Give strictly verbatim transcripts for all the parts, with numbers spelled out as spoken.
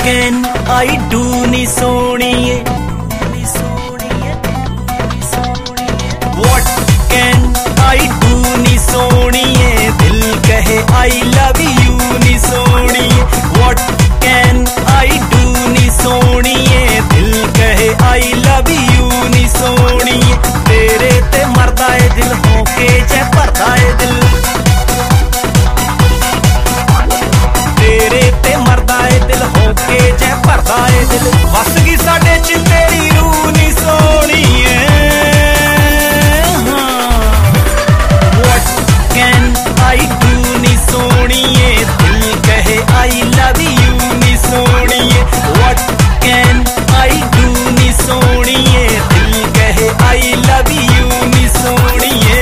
Can I do नी सोनिए, what can I do नी सोनिए, दिल कहे आई लव यू नी सोनिए, व्हाट कैन आई डू नी सोनिए, दिल कहे आई लव यू नी सोनिए। तेरे ते मरदा है दिल होके जै भरदा है दिल, तेरे ते मरदा है दिल होके जै भरदा है दिल। वस गई साडे च तेरी रूह नी सोनिए, व्हाट कैन आई डू नी सोनिए, दिल कहे आई लव यू नी सोनिए, व्हाट कैन आई डू नी सोनिए, दिल कहे आई लव यू नी सोनिए।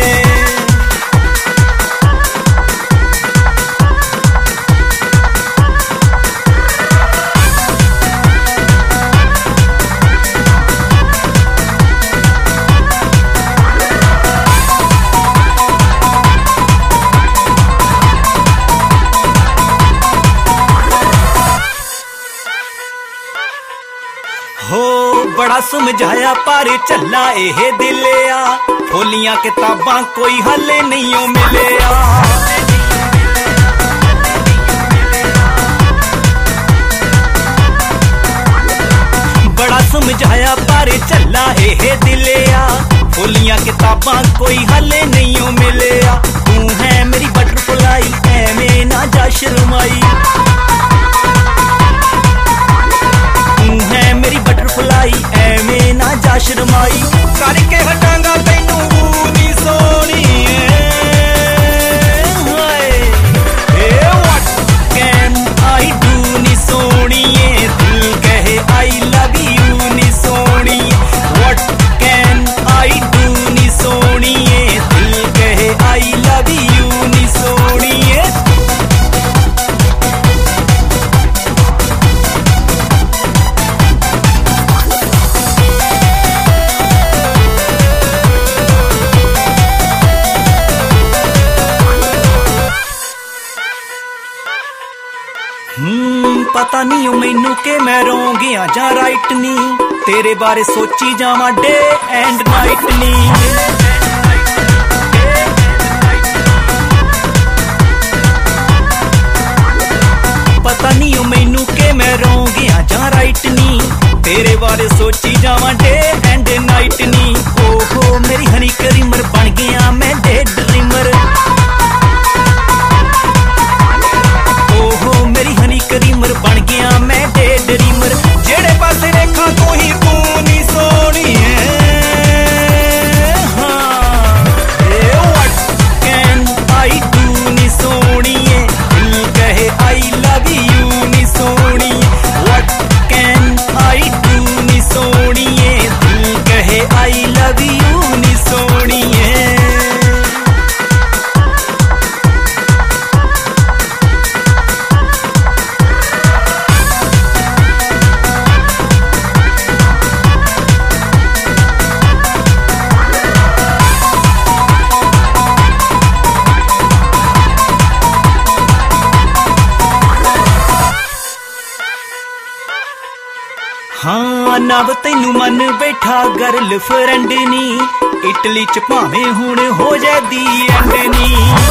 हो बड़ा समझाया पर चला एह दिलिया, खोलियां किताबां कोई हले नहीं ओ मिलिया। बड़ा समझाया पर चला एह दिलिया, खोलियां किताबां कोई हले नहीं ओ मिलिया। तू है मेरी बटरफ्लाई एवें ना जा शर्माई, तू है मेरी बटरफ्लाई एवें ना जा शर्माई। करके हटांगा तैनू नी सोनिए, व्हाट कैन आई डू नी सोनिए, दिल कहे आई लव यू नी सोनिए, व्हाट कैन आई डू नी सोनिए, दिल कहे आई लव यू नी सोनिए। हम्म पता नहीं मैनू के मैं रोंग गया जा राइट नी, तेरे बारे सोची जावा डे एंड नाइट नी। पता नहीं मैनू के मैं रोंग गया जा राइट नी, तेरे बारे सोची जावा डे एंड नाइट नी। ओहो मेरी हनी करीमर बन गया मैं डे ड्रीमर, ओहो मेरी हनी करीमर बन गया मैं डे ड्रीमर। जेड़े पासे देखा तू ही तू नी सोनिए, हाँ व्हाट कैन आई डू नी सोनिए, दिल कहे आई लव यू नी सोनिए, व्हाट कैन आई डू नी सोनिए, दिल कहे आई लव यू नी सोनिए। हाँ नव तैनू मन बैठा गर्ल फ्रेंड नी, इटली च भावें हुण हो जाए दी एंड नी।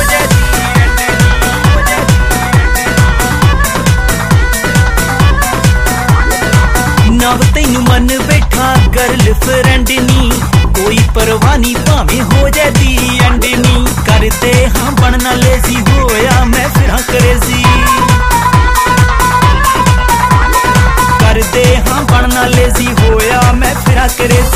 नव तैनू मन बैठा गर्ल फ्रेंड नी, कोई परवाह नहीं भावें हो जाए दी एंड नी। करदे हाँ बनना लेजी होया मैं फिर क्रेजी, करदे हाँ बनना लेजी होया मैं फिर क्रेजी।